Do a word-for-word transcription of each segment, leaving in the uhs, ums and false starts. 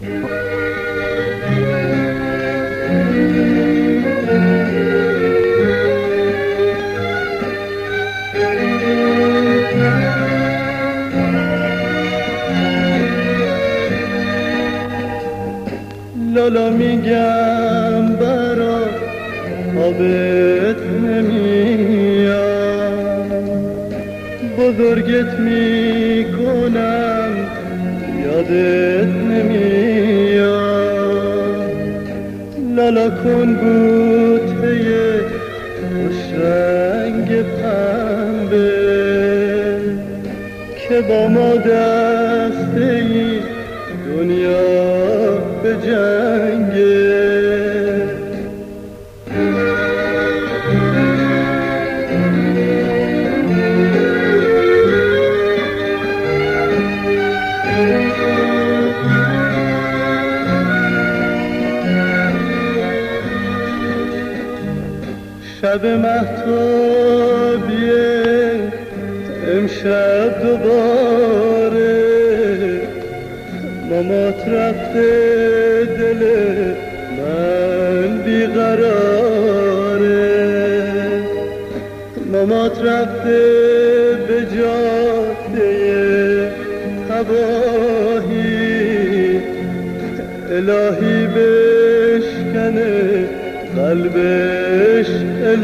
لالا میگم برا آبت نمیاد، بزرگت میکنم یادت نمیاد. لالا کن بوته خوش رنگ پنبه که با ما دسته ای دنیا به جنگه. شب مهتابیه امشب دوباره مامات رفته دل من بیقراره. مامات رفته به جاده تباهی، الهی بشکنه قلبش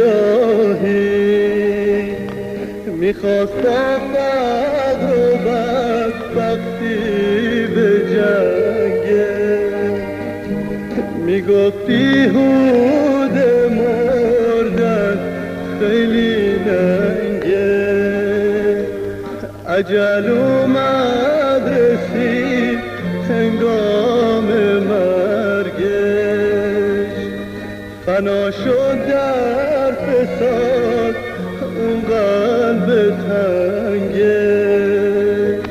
الهی. میخواست با فقر و بدبختی به جنگه، میگفت بیهوده مردن خیلی ننگه. اجل اومد رسید هنگام مرگش، فنا شد در فساد اون قلب تنگش.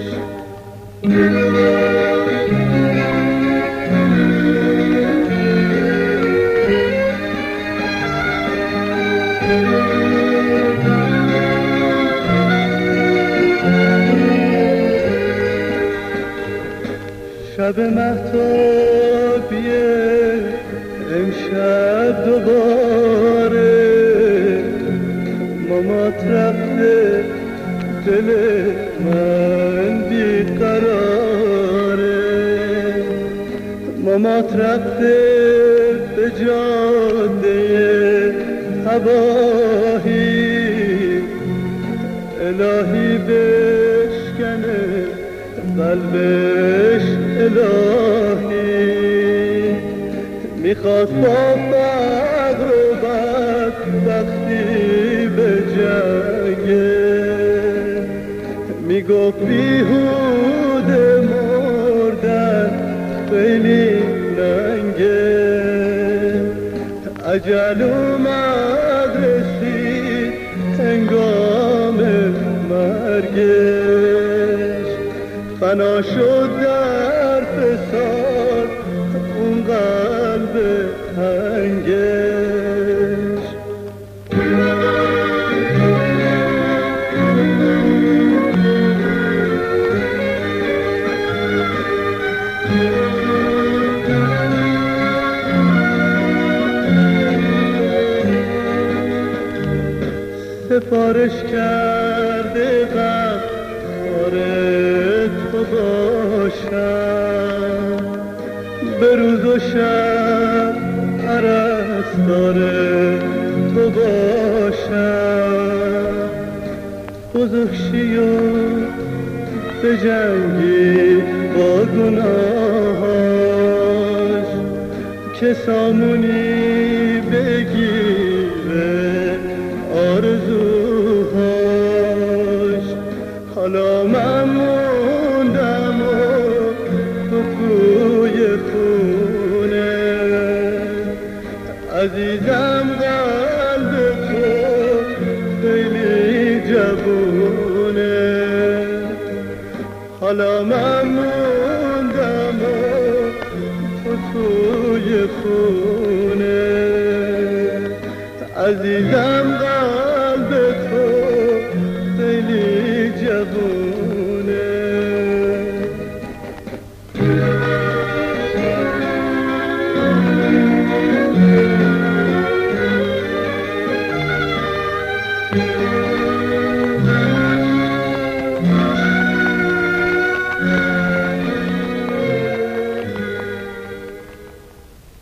شب مهتابیه امشب دوباره مامات رفته دل من بیقراره. مامات رفته به جاده تباهی، الهی بشکنه قلبش الهی. میخواست با فقر و بدبختی به جنگه، میگفت بیهوده مردن خیلی ننگه. اجل اومد رسید هنگام مرگش، فنا شد در فساد اون قلب تنگش. سفارش کرده غم آره تو باشم، به روز و شب پرستار تو باشم. بزرگشی و به جنگی با گناهاش، که سامونی بگیره آرزوهاش. حالا من موندم و تو توی خونه، عزیزم قلب تو خیلی جوونه. حالا من موندم و تو توی خونه، عزیزم قلب تو خیلی جوونه.